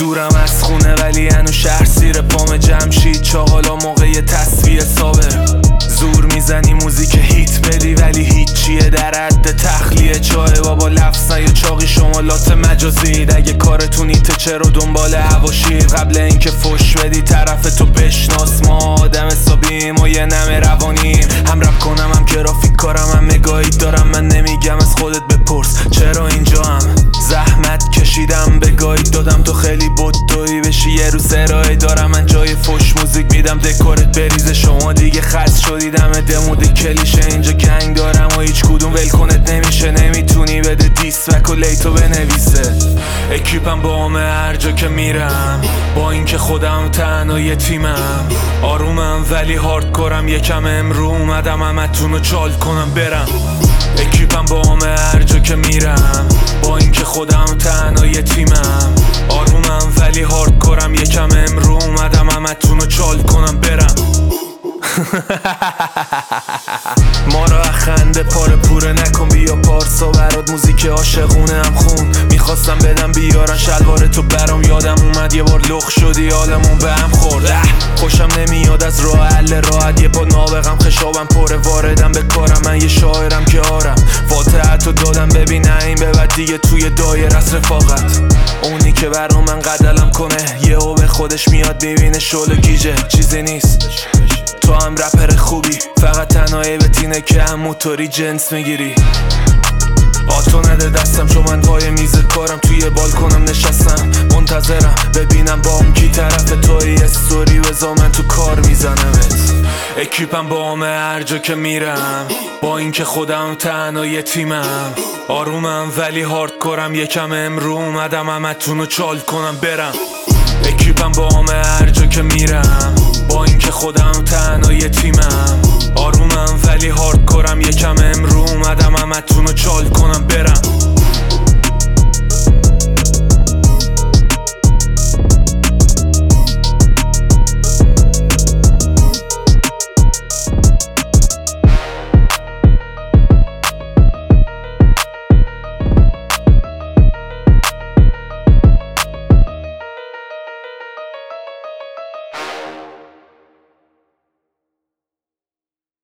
دورم از خونه ولی هنو شهر سیر پام جمشید چاقالا موقع تصویه صابر زور میزنی موزیک هیت بدی ولی هیچیه در حد تخلیه چای بابا لفظن یا چاقی شمالات مجازید اگه کارتون ایته چرا دنبال هواشید قبل اینکه فش بدی طرف تو بشناس ما آدم حسابیم و یه نمه روانیم هم رپ کنم هم گرافیک کارم هم نگاهی دارم من نمیگم از خودت بپرس چرا اینجا هم زحمت کشیدم به گاید دادم تو خیلی بدویی بشی یه روز ارائه دارم من جای فش موزیک میدم دکورت بریزه شما دیگه خست شدی دم دمود کلیشه اینجا گنگ دارم و هیچ کدوم ول کنت نمیشه نمیتونی بده دیسوک و لیتو بنویسه اکیپم با همه هر جا که میرم با اینکه خودم تنها یه تیمم آرومم ولی هاردکورم یکم امرو اومدم همتونو چال کنم برم اکیپم با همه هر جا که میرم با اینکه خودم تنها یه تیمم آرومم ولی هاردکورم یکم امرو اومدم همتونو چال کنم برم ما را خنده پاره پوره نکن بیا پارسا برات موزیک عاشقونه هم خون میخواستم بدم بیارن شلوار تو برام یادم اومد یه بار لخ شدی حالمون به هم خورد خوشم نمیاد از راه حل راحت یه پا نابغم خشابم پره واردم به کارم من یه شاعرم که آرم فاتحتو دادم ببین این به بعد دیگه توی دایره از رفاقت اونی که برام من قدلم کنه یهو به خودش میاد میبینه شل گیجه چیزی نیست تو هم رپر خوبی فقط تنهایی به تینه که هم موتوری جنس میگیری آتو نده دستم چون من پای میز کارم توی بالکنم نشستم منتظرم ببینم با اون کی طرف توی استوری بزا من تو کار میزنمت اکیپم با همه هر جا که میرم با اینکه خودم تنها یه تیمم آرومم ولی هاردکورم یکم امرو اومدم همتونو چال کنم برم اکیپم با همه هر جا که میرم با اینکه خودم تنها یه تیمم آرومم ولی هاردکورم یکم امرو اومدم همتونو چال کنم